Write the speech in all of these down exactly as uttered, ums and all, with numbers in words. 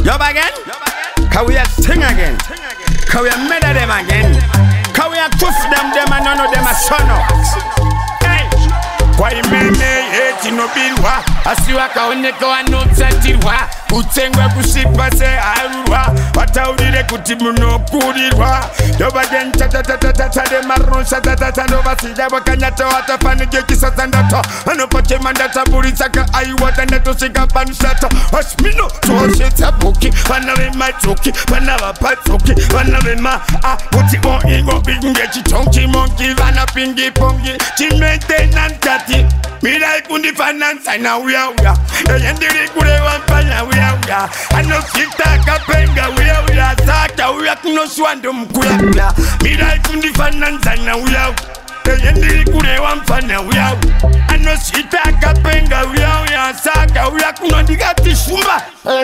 Job again? Can we sing again? Can we murder them again? Can we proof them, them and none of them are son of? Hey! Kwa imene eti no bilwa asiwa kaoneka wanotsattirwa kutsengwa kusipa se arurwa wataurire kuti munokurirwa dobagen tatatatatata de marron satatata ndovasida vakanyata watafanike kisatsandato vanopote mandata burisaka aiwata ndatosvika pamusata osmino toshetsa buki vana vemadzoki vana vapadzoki vana vema a kuti oingo binge chitonki monki vana pingi pongi chimetenantati mirai kundifananza na uya uya eyendiri kureva mpanya uya uya anosita kapenga uya uya saka uya kunoswando mkuya uya mirai kundifananza na uya uya eyendiri kureva mpanya uya uya anosita kapenga uya uya saka uya kunondikati shumba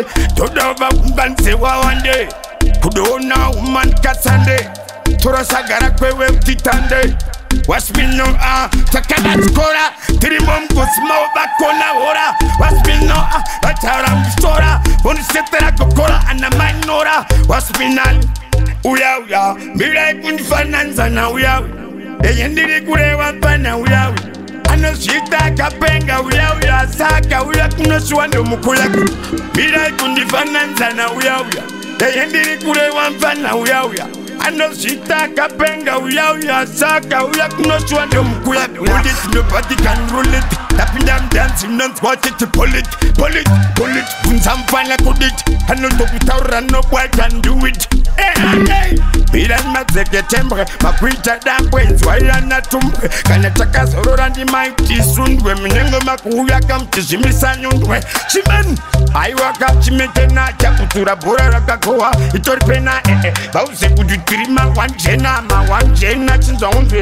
todova kumbanze wawande kudona umankasande torosagara kwewe utitande Waspino ah takana skora tirimom kusmo bakona hora Waspino ah atara mstora bonisetera kokora ana manora Waspinal uya uya mira kunfananza na uya eyendiri kurewa pana uya anosita kapenga uya uya saka uya kunoswa ndo mukoya mira kunfananza na uya uya eyendiri kurewa pana uya uya anosita kapenga uya uya saka uya kunoswa ndo mkuya This nobody can rule it Tapping them dancing don't watch it Pull it, pull it, pull it Punzam fana kudit Ano tokutaura no boy can do it Hey, hey Piran mazeke tembre Makwita dambwe Zwaya na tumbre Kanataka sorora ndi maiti sundwe Minengo makuya kamtishimisa nyundwe Chimen Aiwaka chimete na chakutura bora rakakoa Itori pena eh eh Bause kudutirima wanjena ma wanjena chinza undwe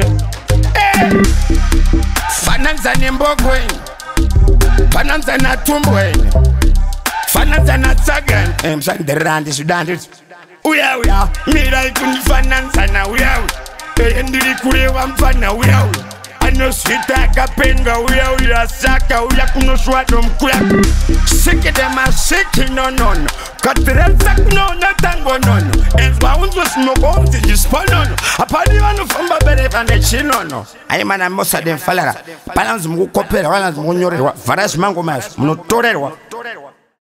Eh Fananza nembogweni Fananza na tumbweni Fananza na tsagen Eh msani derandi sudandi Uya uya Mira ikundi fananza na uya uya Endiri kurewa mfana uya uya Anosita kapenga uya uya saka uya kunoswado mkuya Siki dema siki no no no Katirelsa kuno na tango no no Enzwa unzo smoko unzi jispono Apadi wanu fumba bere vande chino no Ayi mana mosa den falara Palanzi mgu kopera walanzi mgu nyorewa Farashi mango mas Muno torerwa